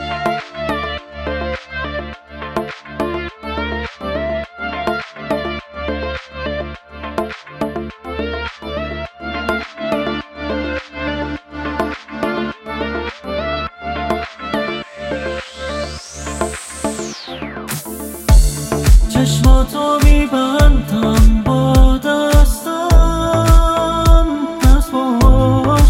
چشماتو میبندم با دستم، پس باش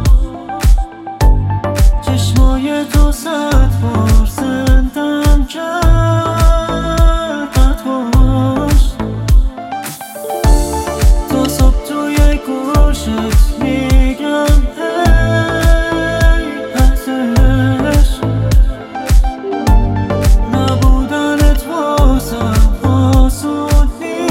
چشمای تو 100 بار زندم کرد، باش تا صبح توی گوشت میگم هی ازش نبودنت واسم آسون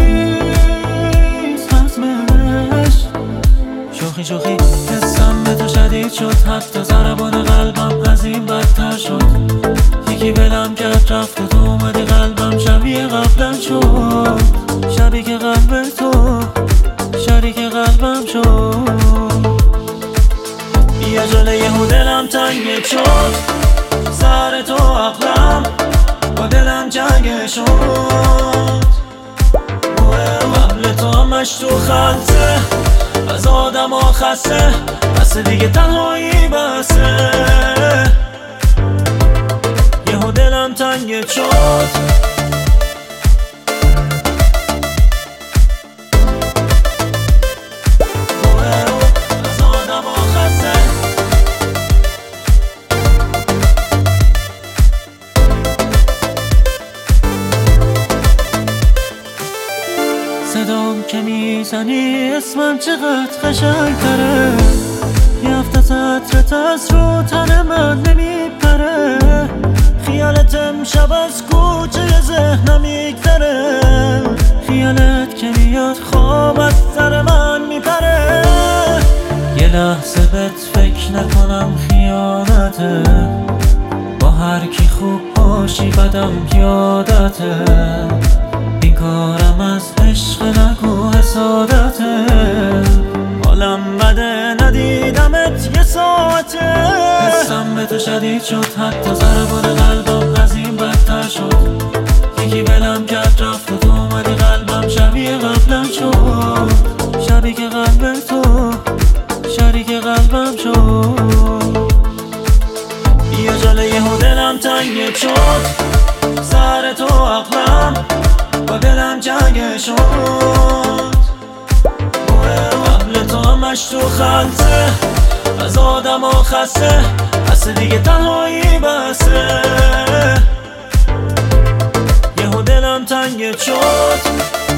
نیست، حتمش شوخی شوخی حسم به تو شدید شد، حتی ضربان قلبم از این بدتر شد. یکی ولم کرد رفت و تو اومدی قلبم شبیه قبلم شد، شبیه که قلب تو شریک قلبم شد. یه جله یهو دلم تنگ شد، سر تو عقلم با دلم جنگ شد. قبل تو همش تو خلطه، از آدم ها خسته، بس دیگه تنهایی بسه. یهو دلم تنگ شد، از آدم ها خسته. صدام که میزنی اسمم چقدر قشنگ تره، یه هفته عطرت از رو تن من نمیپره. خیالت امشب از کوچه ذهنم میگذره، خیالت که میاد خواب از سر من میپره. یه لحظه بهت فکر نکنم خیانته، با هر کی خوب باشی بدم یادته. این کارم از عشق نگو حسادته، حالم بده ندیدمت یه ساعته. حسم به تو شدید شد، حتی ضربان قلبم از این بدتر شد. یکی ولم کرد رفت و تو اومدی قلبم شبیه قبلم شد، شبیه که قلب تو شریک قلبم شد. یه جله یهو دلم تنگ شد، سر تو عقلم با دلم جنگ شد. قبل تو همش تو خلطه، از آدم ها خسته، بس دیگه تنهایی بسه. یهو دلم تنگ شد.